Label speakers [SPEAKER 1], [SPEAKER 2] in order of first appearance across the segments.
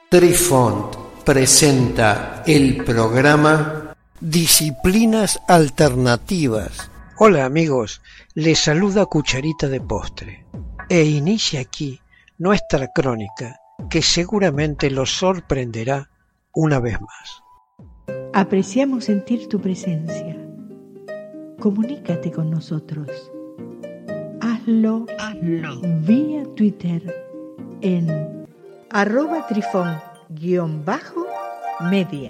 [SPEAKER 1] Trifont presenta el programa
[SPEAKER 2] Disciplinas Alternativas. Hola amigos, les saluda Cucharita de Postre e inicia aquí nuestra crónica que seguramente los sorprenderá una vez más.
[SPEAKER 3] Apreciamos sentir tu presencia. Comunícate con nosotros. Hazlo vía Twitter en @trifon_media.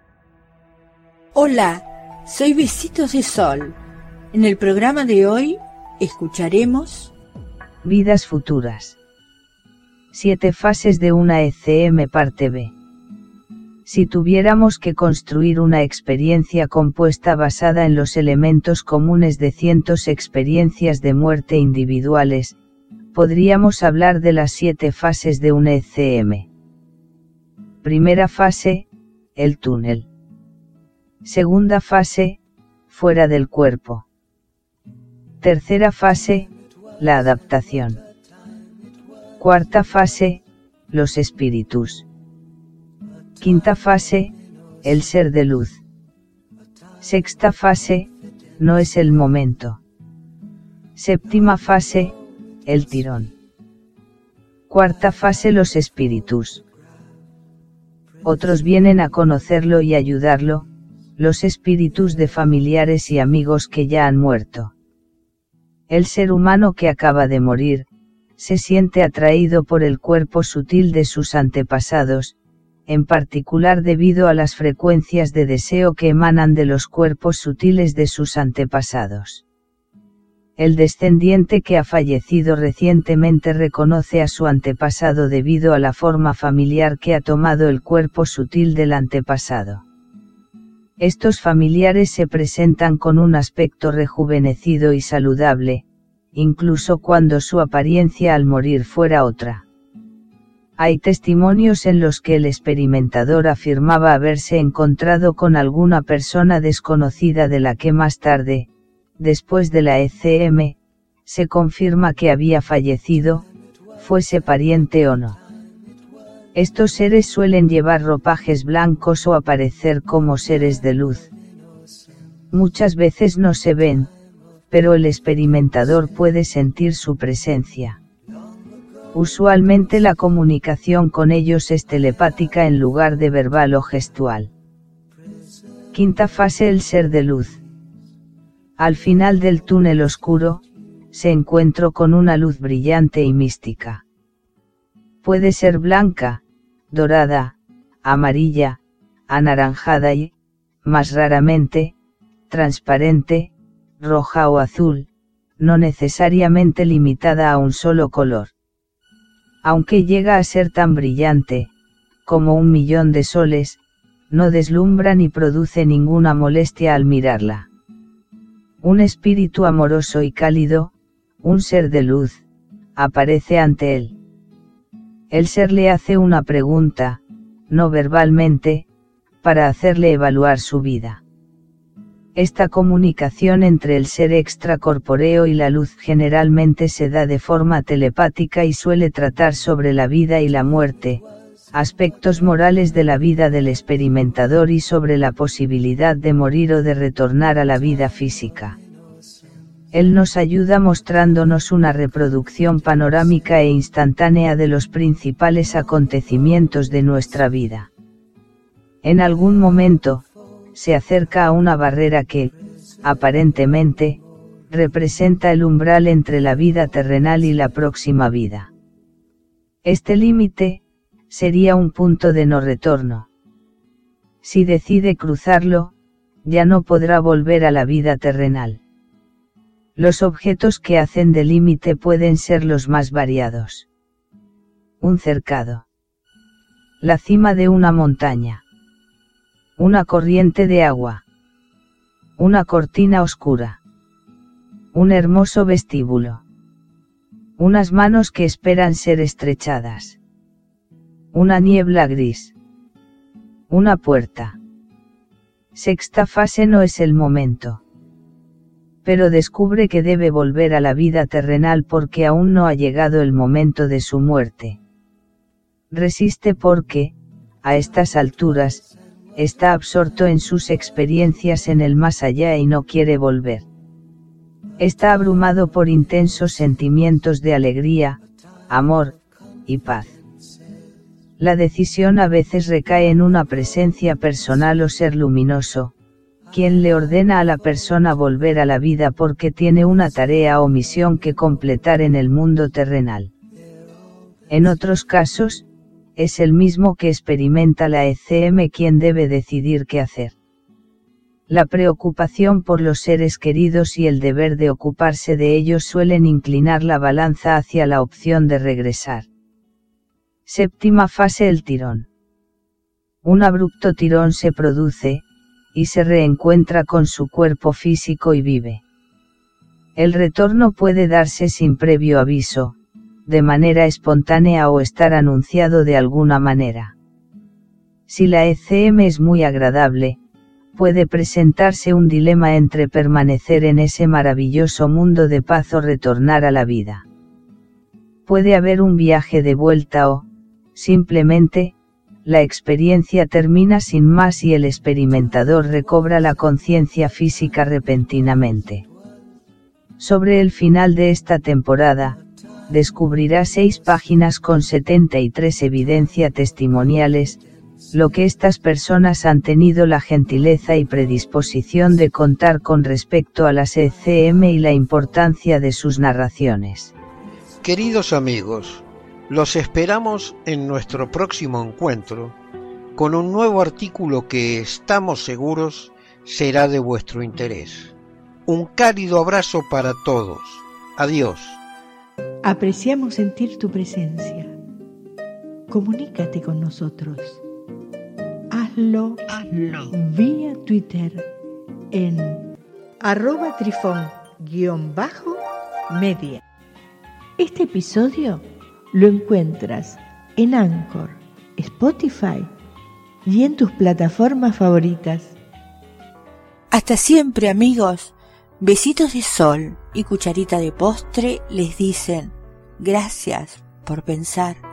[SPEAKER 4] Hola, soy Besitos de Sol. En el programa de hoy escucharemos
[SPEAKER 5] Vidas futuras. 7 fases de una ECM parte B. Si tuviéramos que construir una experiencia compuesta basada en los elementos comunes de cientos experiencias de muerte individuales, podríamos hablar de las 7 fases de una ECM. Primera fase, el túnel. Segunda fase, fuera del cuerpo. Tercera fase, la adaptación. Cuarta fase, los espíritus. Quinta fase, el ser de luz. Sexta fase, no es el momento. Séptima fase, el tirón. Cuarta fase, los espíritus. Otros vienen a conocerlo y ayudarlo, los espíritus de familiares y amigos que ya han muerto. El ser humano que acaba de morir, se siente atraído por el cuerpo sutil de sus antepasados, en particular debido a las frecuencias de deseo que emanan de los cuerpos sutiles de sus antepasados. El descendiente que ha fallecido recientemente reconoce a su antepasado debido a la forma familiar que ha tomado el cuerpo sutil del antepasado. Estos familiares se presentan con un aspecto rejuvenecido y saludable, incluso cuando su apariencia al morir fuera otra. Hay testimonios en los que el experimentador afirmaba haberse encontrado con alguna persona desconocida de la que más tarde, después de la ECM, se confirma que había fallecido, fuese pariente o no. Estos seres suelen llevar ropajes blancos o aparecer como seres de luz. Muchas veces no se ven, pero el experimentador puede sentir su presencia. Usualmente la comunicación con ellos es telepática en lugar de verbal o gestual. Quinta fase, el ser de luz. Al final del túnel oscuro, se encuentra con una luz brillante y mística. Puede ser blanca, dorada, amarilla, anaranjada y, más raramente, transparente, roja o azul, no necesariamente limitada a un solo color. Aunque llega a ser tan brillante, como 1.000.000 de soles, no deslumbra ni produce ninguna molestia al mirarla. Un espíritu amoroso y cálido, un ser de luz, aparece ante él. El ser le hace una pregunta, no verbalmente, para hacerle evaluar su vida. Esta comunicación entre el ser extracorpóreo y la luz generalmente se da de forma telepática y suele tratar sobre la vida y la muerte, aspectos morales de la vida del experimentador y sobre la posibilidad de morir o de retornar a la vida física. Él nos ayuda mostrándonos una reproducción panorámica e instantánea de los principales acontecimientos de nuestra vida. En algún momento, se acerca a una barrera que, aparentemente, representa el umbral entre la vida terrenal y la próxima vida. Este límite, sería un punto de no retorno. Si decide cruzarlo, ya no podrá volver a la vida terrenal. Los objetos que hacen de límite pueden ser los más variados. Un cercado. La cima de una montaña. Una corriente de agua. Una cortina oscura. Un hermoso vestíbulo. Unas manos que esperan ser estrechadas. Una niebla gris. Una puerta. Sexta fase, no es el momento. Pero descubre que debe volver a la vida terrenal porque aún no ha llegado el momento de su muerte. Resiste porque, a estas alturas, está absorto en sus experiencias en el más allá y no quiere volver. Está abrumado por intensos sentimientos de alegría, amor y paz. La decisión a veces recae en una presencia personal o ser luminoso, quien le ordena a la persona volver a la vida porque tiene una tarea o misión que completar en el mundo terrenal. En otros casos, es el mismo que experimenta la ECM quien debe decidir qué hacer. La preocupación por los seres queridos y el deber de ocuparse de ellos suelen inclinar la balanza hacia la opción de regresar. Séptima fase: el tirón. Un abrupto tirón se produce, y se reencuentra con su cuerpo físico y vive. El retorno puede darse sin previo aviso, de manera espontánea o estar anunciado de alguna manera. Si la ECM es muy agradable, puede presentarse un dilema entre permanecer en ese maravilloso mundo de paz o retornar a la vida. Puede haber un viaje de vuelta o, simplemente, la experiencia termina sin más y el experimentador recobra la conciencia física repentinamente. Sobre el final de esta temporada, descubrirá 6 páginas con 73 evidencias testimoniales, lo que estas personas han tenido la gentileza y predisposición de contar con respecto a las ECM y la importancia de sus narraciones.
[SPEAKER 2] Queridos amigos, los esperamos en nuestro próximo encuentro con un nuevo artículo que estamos seguros será de vuestro interés. Un cálido abrazo para todos. Adiós.
[SPEAKER 3] Apreciamos sentir tu presencia. Comunícate con nosotros. Hazlo vía Twitter en @trifón_media. Este episodio lo encuentras en Anchor, Spotify y en tus plataformas favoritas.
[SPEAKER 4] Hasta siempre, amigos. Besitos de sol y cucharita de postre les dicen gracias por pensar.